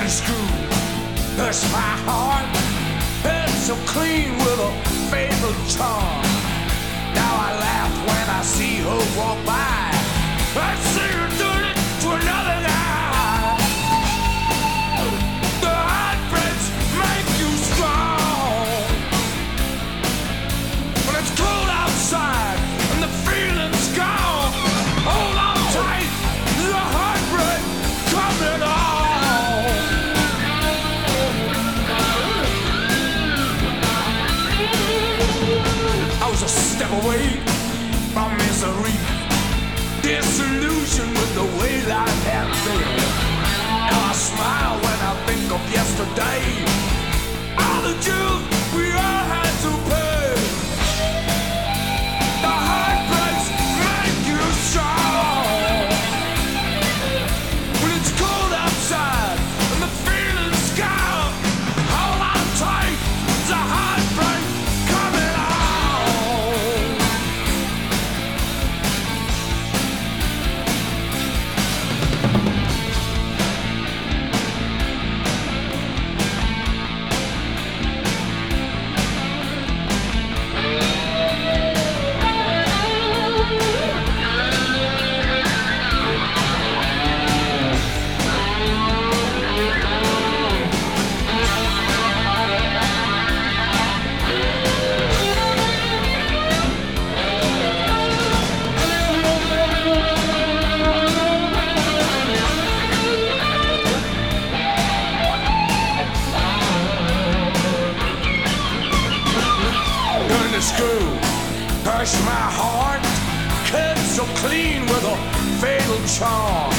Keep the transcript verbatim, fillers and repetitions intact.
dirty screw. Hurts my heart, hurts so clean with a fatal charm. Now I laugh when I see her walk by. I see her doing it to another guy. The heartbreaks make you strong. When it's cold outside and the feeling's gone, hold on tight, the heartbreak coming on. I was a step away from misery, disillusion with the way life had been. Now I smile when I think of yesterday, all the dues we all had to pay. The heartbreaks make you strong. When it's cold outside and the feeling's gone, hold on tight, the heartbreak coming on. The screw, crush my heart, cut so clean with a fatal charm.